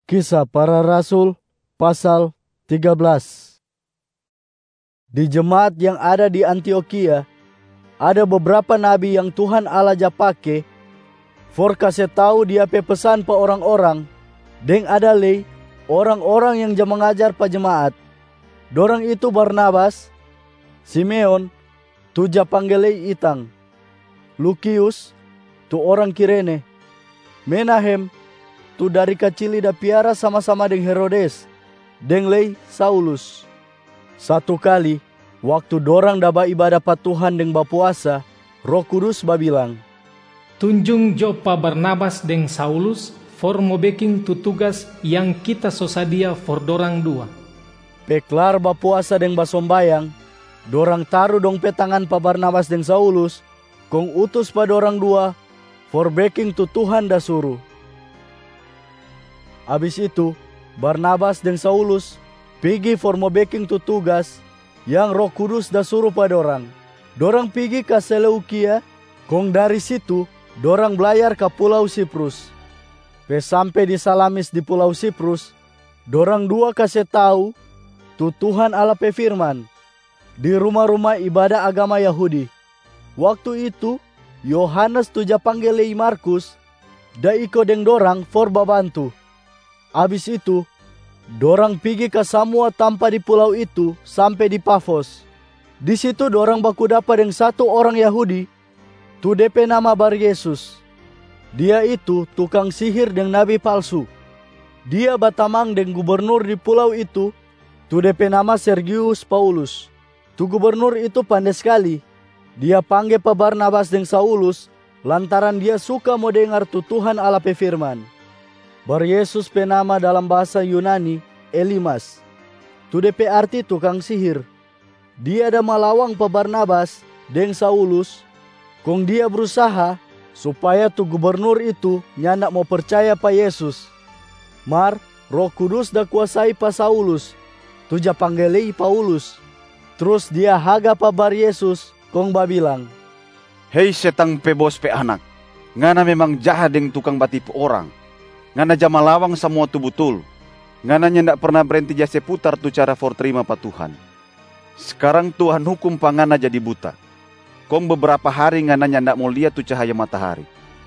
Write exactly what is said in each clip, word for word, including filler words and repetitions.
Kisah Para Rasul pasal tiga belas. Di jemaat yang ada di Antioquia, ada beberapa nabi yang Tuhan Allah ja pake for kase tahu dia pe pesan pa orang-orang, deng ada lei orang-orang yang ja mengajar pa jemaat. Dorang itu Barnabas, Simeon, tu ja panggelei itang, Lukius, tu orang Kirene, Menahem, tu dari kecil ida piara sama-sama deng Herodes, deng lei Saulus. Satu kali, waktu dorang daba ibadah pa Tuhan deng bapuasa, Roh Kudus babilang, tunjung Jopa Barnabas deng Saulus for mo baking tu tugas yang kita sosadia for dorang dua. Peklar bapuasa deng basombayang, dorang taruh dong pe tangan pa Barnabas deng Saulus, kong utus pa dorang dua for baking tu Tuhan da suruh. Abis itu, Barnabas deng Saulus pigi for mo baking tu tugas yang Roh Kudus da suruh pa dorang. Dorang pigi ke Seleukia, kong dari situ dorang belayar ke Pulau Siprus. Pe sampai di Salamis di Pulau Siprus, dorang dua kase tahu tu Tuhan Allah pe firman di rumah-rumah ibadah agama Yahudi. Waktu itu, Yohanes tu ja panggelei Markus da iko deng dorang for babantu. Abis itu, dorang pigi ke samua tampa di pulau itu sampai di Pafos. Di situ dorang baku dapa deng satu orang Yahudi, tu D P nama Bar Yesus. Dia itu tukang sihir deng nabi palsu. Dia batamang deng gubernur di pulau itu, tu D P nama Sergius Paulus. Tu gubernur itu pandai sekali. Dia panggil pa Barnabas deng Saulus lantaran dia suka mau dengar tu Tuhan Allah pe firman. Bar Yesus pe nama dalam bahasa Yunani Elimas. Tu D P arti tukang sihir. Dia ada malawang pa Barnabas deng Saulus, kong dia berusaha supaya tu gubernur itu nyanda mau percaya pa Yesus. Mar Roh Kudus da kuasai pa Saulus, tu ja panggelei Paulus. Terus dia haga pa Bar Yesus kong babilang, hei setang pe bos pe anak, ngana memang jahat deng tukang batipu orang. Ngana ja malawang semua tu betul. Ngana ndak pernah berhenti ja seputar tu cara for terima pa Tuhan. Sekarang Tuhan hukum pa ngana jadi buta. Kong beberapa hari ngana ndak mau lihat tu cahaya matahari.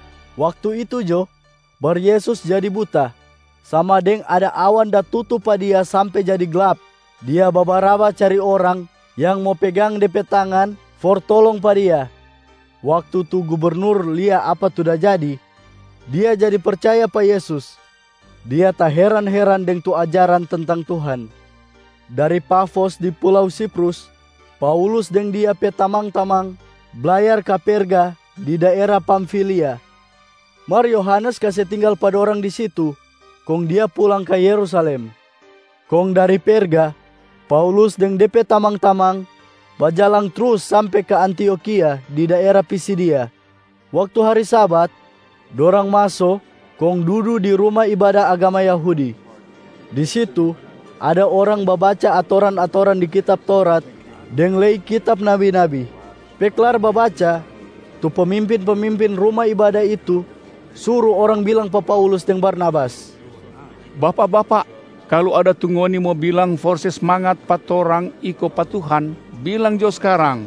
Waktu itu jo, Bar Yesus jadi buta. Sama deng ada awan da tutup pa dia sampai jadi gelap. Dia babaraba cari orang yang mau pegang D P tangan for tolong pa dia. Waktu tu gubernur lihat apa tu dah jadi, dia jadi percaya pa Yesus. Dia tak heran-heran deng tu ajaran tentang Tuhan. Dari Pafos di Pulau Siprus, Paulus deng dia pe tamang-tamang belayar ke Perga di daerah Pamfilia. Mar Yohanes kase tinggal pada orang di situ, kong dia pulang ke Yerusalem. Kong dari Perga, Paulus deng D P tamang-tamang bajalang terus sampai ke Antioquia di daerah Pisidia. Waktu hari Sabat, dorang masuk, kong duduk di rumah ibadah agama Yahudi. Di situ, ada orang babaca atoran-atoran di kitab Taurat, deng lei kitab nabi-nabi. Peklar babaca, tu pemimpin-pemimpin rumah ibadah itu, suruh orang bilang pa Paulus deng Barnabas, Bapak-bapak, kalau ada tungoni mau bilang forse semangat patorang iko pa Tuhan, bilang jo sekarang.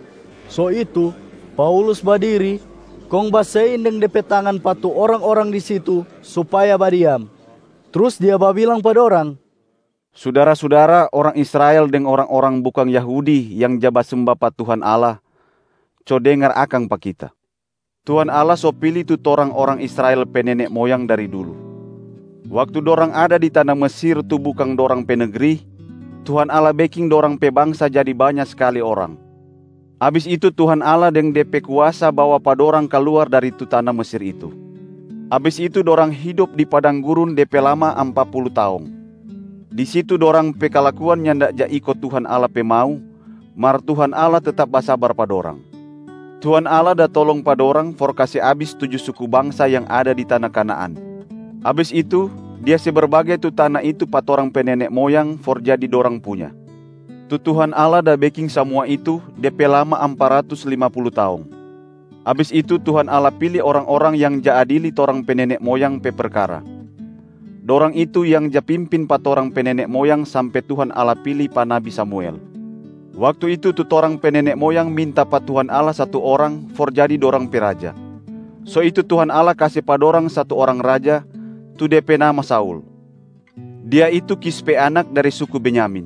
So itu, Paulus badiri, kong basein deng D P tangan patu orang-orang di situ supaya badiam. Terus dia babilang pada orang, Saudara-saudara orang Israel deng orang-orang bukan Yahudi yang jaba sembah pa Tuhan Allah, co dengar akang pa kita. Tuhan Allah so pilih tu torang orang Israel pe nenek moyang dari dulu. Waktu dorang ada di tanah Mesir tu bukan dorang pe negeri, Tuhan Allah baking dorang pe bangsa jadi banyak sekali orang. Abis itu Tuhan Allah deng D P kuasa bawa pa dorang keluar dari tu tanah Mesir itu. Abis itu dorang hidup di padang gurun D P lama empat puluh tahun. Di situ dorang pe kalakuan nyanda ja ikut Tuhan Allah pe mau, mar Tuhan Allah tetap basabar pa dorang. Tuhan Allah da tolong pa dorang for kasih abis tujuh suku bangsa yang ada di tanah Kanaan. Abis itu, dia seberbagai tu tanah itu pa torang pe nenek moyang for jadi dorang punya. Tu Tuhan Allah da baking semua itu D P lama empat ratus lima puluh tahun. Abis itu Tuhan Allah pilih orang-orang yang ja adili torang pe nenek moyang pe perkara. dorang itu yang ja pimpin patorang penenek moyang sampai Tuhan Allah pilih pa Nabi Samuel. Waktu itu tu torang penenek moyang minta pa Tuhan Allah satu orang for jadi dorang pe raja. So itu Tuhan Allah kasih pa dorang satu orang raja, tu de pe nama Saul. Dia itu kis pe anak dari suku Benyamin.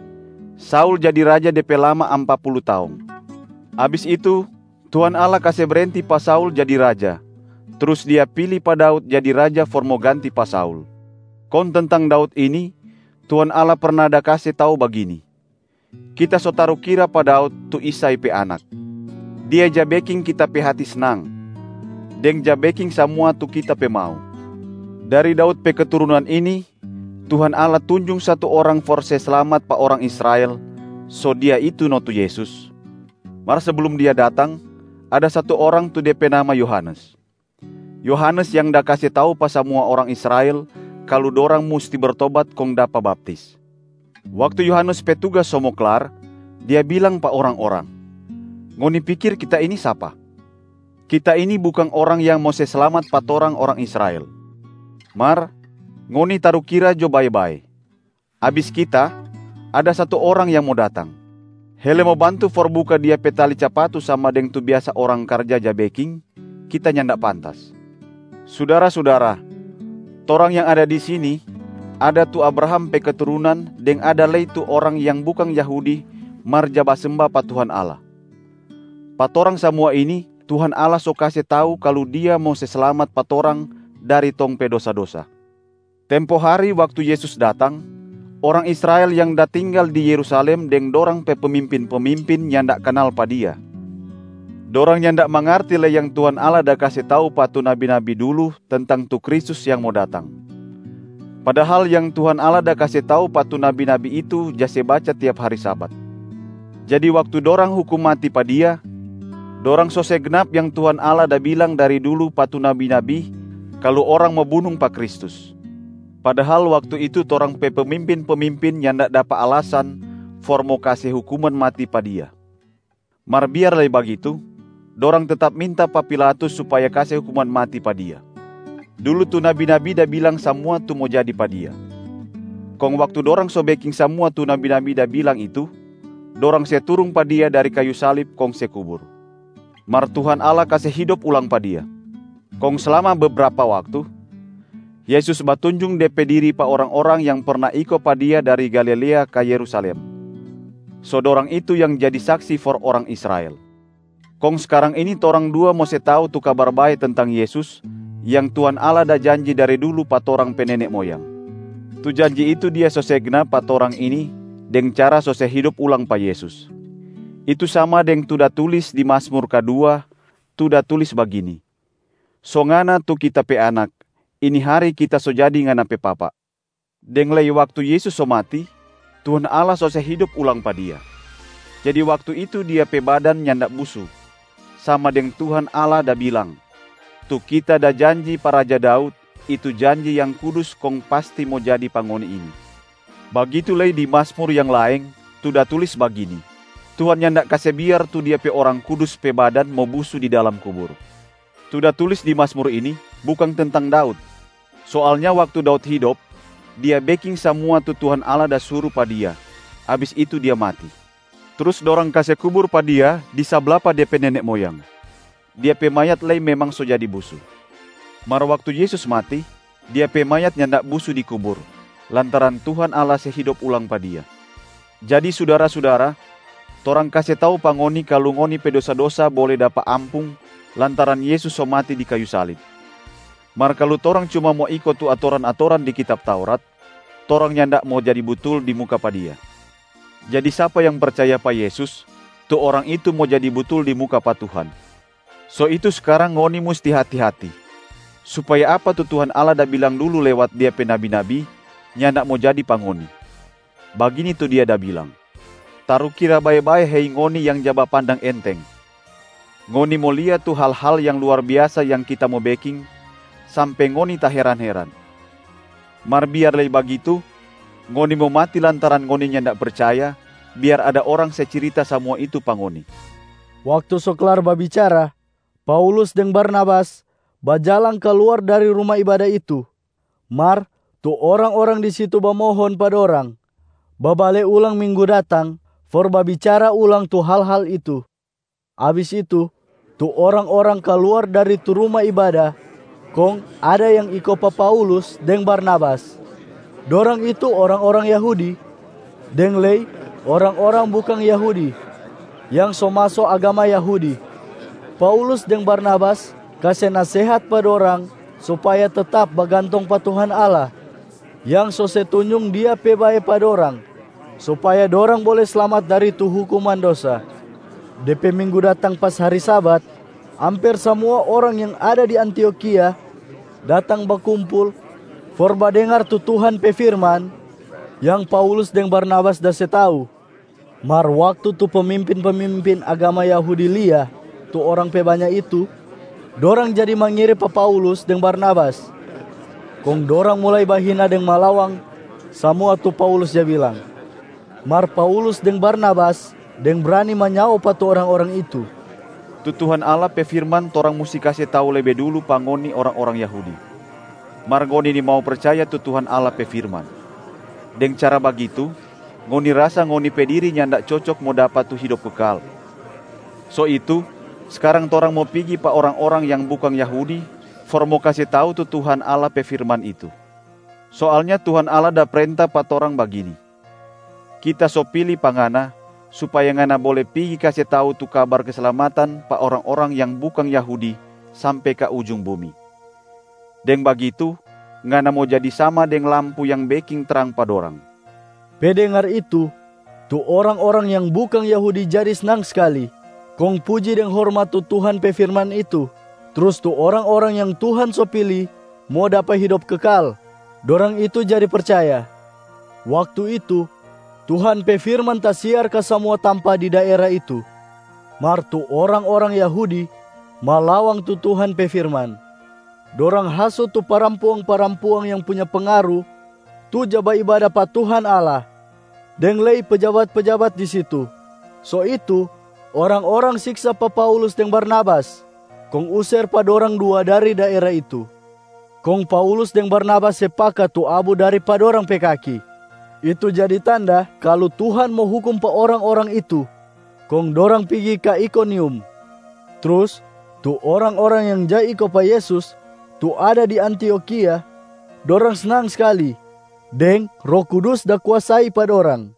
Saul jadi raja de pe lama empat puluh tahun. Abis itu Tuhan Allah kasih berhenti pa Saul jadi raja. Terus dia pilih pa Daud jadi raja for mo ganti pa Saul. Kon tentang Daud ini, Tuhan Allah pernah ada kasih tahu begini. Kita so taruh kira pa Daud tu Isai pe anak. Dia ja beking kita pe hati senang. Deng ja beking semua tu kita pe mau. Dari Daud pe keturunan ini, Tuhan Allah tunjung satu orang for se selamat pa orang Israel. So dia itu no tu Yesus. Mar sebelum dia datang, ada satu orang tu de pe nama Yohanes. Yohanes yang dah kasih tahu pa semua orang Israel kalau dorang musti bertobat kong dapa baptis. Waktu Yohanes pe tugas somo kelar, dia bilang pa orang-orang, ngoni pikir kita ini siapa? Kita ini bukan orang yang mau se selamat patorang orang Israel. Mar, ngoni taruh kira jo bae-bae. Abis kita, ada satu orang yang mau datang. Hele mau bantu for buka dia pe tali capatu sama deng tu biasa orang kerja ja baking, kita nyandak pantas. Saudara-saudara, torang yang ada di sini, ada tu Abraham pe keturunan, deng ada lei tu orang yang bukan Yahudi, mar jaba sembah pa Tuhan Allah. Patorang semua ini, Tuhan Allah so kasih tahu kalau dia mau seselamat patorang dari tong pe dosa-dosa. Tempo hari waktu Yesus datang, orang Israel yang dah tinggal di Yerusalem deng dorang pe pemimpin-pemimpin yang ndak kenal pa dia. Dorang yang ndak mengerti le yang Tuhan Allah dah kasih tahu pa tu nabi-nabi dulu tentang tu Kristus yang mau datang. Padahal yang Tuhan Allah dah kasih tahu pa tu nabi-nabi itu jase baca tiap hari Sabat. Jadi waktu dorang hukum mati pa dia, dorang so segenap yang Tuhan Allah dah bilang dari dulu pa tu nabi-nabi kalau orang mau bunuh pa Kristus. Padahal waktu itu torang pe pemimpin-pemimpin yang ndak dapat alasan for mau kasih hukuman mati pa dia. Mar biar lagi begitu, dorang tetap minta pa Pilatus supaya kasih hukuman mati pa dia. Dulu tu nabi-nabi dah bilang semua tu mau jadi pa dia. Kong waktu dorang so baking semua tu nabi-nabi dah bilang itu, dorang se turung pa dia dari kayu salib kong se kubur. Mar Tuhan Allah kasih hidup ulang pa dia. Kong selama beberapa waktu, Yesus batunjung de pe diri pa orang-orang yang pernah iko pa dia dari Galilea ke Yerusalem. So dorang itu yang jadi saksi for orang Israel. Kong sekarang ini torang dua mau se tahu tu kabar baik tentang Yesus yang Tuhan Allah dah janji dari dulu patorang penenek moyang. Tu janji itu dia sosegna patorang ini deng cara sose hidup ulang pa Yesus. Itu sama deng tu dah tulis di Mazmur kedua, tu dah tulis begini. So ngana tu kita pe anak, ini hari kita so jadi ngana pe papa. Deng lei waktu Yesus so mati, Tuhan Allah sose hidup ulang pa dia. Jadi waktu itu dia pe badan nyandak busu. Sama deng Tuhan Allah dah bilang, tu kita dah janji para Raja Daud, itu janji yang kudus kong pasti mau jadi pangoni ini. Begitu lagi di Mazmur yang lain, tu dah tulis begini. Tuhan yang ndak kasih biar tu dia pe orang kudus pe badan mau busu di dalam kubur. Tu dah tulis di Mazmur ini, bukan tentang Daud. Soalnya waktu Daud hidup, dia baking semua tu Tuhan Allah dah suruh pa dia. Habis itu dia mati. Terus dorang kasih kubur pa dia di sebelah pa dia pe nenek moyang. Dia pe mayat lei memang so jadi busu. Mar waktu Yesus mati, dia pe mayat nyandak busu di kubur, lantaran Tuhan Allah sehidup ulang pa dia. Jadi saudara-saudara, torang kasih tahu pangoni kalau ngoni pe dosa-dosa boleh dapat ampung, lantaran Yesus so mati di kayu salib. Mar kalau torang cuma mau ikut tu atoran-atoran di kitab Taurat, torang nyandak mau jadi betul di muka pa dia. Jadi siapa yang percaya pa Yesus, tu orang itu mau jadi betul di muka pa Tuhan. So itu sekarang ngoni mesti hati-hati. Supaya apa tu Tuhan Allah dah bilang dulu lewat dia pe nabi-nabi, nyandak mau jadi pangoni. Begini tu dia dah bilang, taruh kira bae-bae hei ngoni yang jaba pandang enteng. Ngoni mau lihat tu hal-hal yang luar biasa yang kita mau baking, sampai ngoni tak heran-heran. Mar biar lagi begitu, ngoni mau mati lantaran ngoni nyandak percaya, biar ada orang secerita semua itu pangoni. Waktu Soklar berbicara, Paulus dan Barnabas berjalan keluar dari rumah ibadah itu. Mar, tu orang-orang di situ memohon pada orang, babale ulang minggu datang, for bicara ulang tu hal-hal itu. Habis itu, tu orang-orang keluar dari tu rumah ibadah, kong ada yang iko pa Paulus deng Barnabas. Dorang itu orang-orang Yahudi, deng lei orang-orang bukan Yahudi, yang so masuk agama Yahudi. Paulus deng Barnabas kasih nasihat pada orang supaya tetap bergantung pa Tuhan Allah, yang so setunjung dia pe bae pada orang, supaya dorang boleh selamat dari tu hukuman dosa. D P minggu datang pas hari Sabat, hampir semua orang yang ada di Antioquia datang berkumpul for dengar tu Tuhan pe firman yang Paulus deng Barnabas dah setau. Mar waktu tu pemimpin-pemimpin agama Yahudi lia tu orang pe banyak itu, dorang jadi mangiri pa Paulus deng Barnabas. Kong dorang mulai bahina deng malawang semua tu Paulus dia bilang. Mar Paulus deng Barnabas deng berani menyau pa tu orang-orang itu. Tu Tuhan Allah pe firman torang musti kasih tahu lebih dulu pangoni orang-orang Yahudi. Mar ngoni ni mau percaya tu Tuhan Allah pe firman. Deng cara begitu, ngoni rasa ngoni pe diri nyandak cocok mau dapat tu hidup kekal. So itu, sekarang torang mau pergi pa orang-orang yang bukan Yahudi, for mau kasih tahu tu Tuhan Allah pe firman itu. Soalnya Tuhan Allah dah perintah pa torang begini. Kita so pilih pangana, supaya ngana boleh pergi kasih tahu tu kabar keselamatan pa orang-orang yang bukan Yahudi sampai ke ujung bumi. Deng begitu, ngana mau jadi sama deng lampu yang beking terang pa dorang. Pendengar itu, tu orang-orang yang bukan Yahudi jadi senang sekali. Kong puji dan hormat tu Tuhan pe firman itu. Terus tu orang-orang yang Tuhan so pilih mau dapat hidup kekal, dorang itu jadi percaya. Waktu itu, Tuhan pe firman tasiar ke semua tanpa di daerah itu. Mar tu orang-orang Yahudi malawang tu Tuhan pe firman. Dorang hasut tu parampuang-parampuang yang punya pengaruh, tu jaba ibadah pa Tuhan Allah, deng lei pejabat-pejabat di situ. So itu, orang-orang siksa pa Paulus deng Barnabas, kong usir pa dorang dua dari daerah itu. Kong Paulus deng Barnabas sepakat tu abu dari pa dorang pe kaki. Itu jadi tanda kalau Tuhan mau hukum pa orang-orang itu. Kong dorang pergi ke Ikonium. Terus, tu orang-orang yang jai iko pa Yesus, tu ada di Antioquia, dorang senang sekali. Deng Roh Kudus dah kuasai pada orang.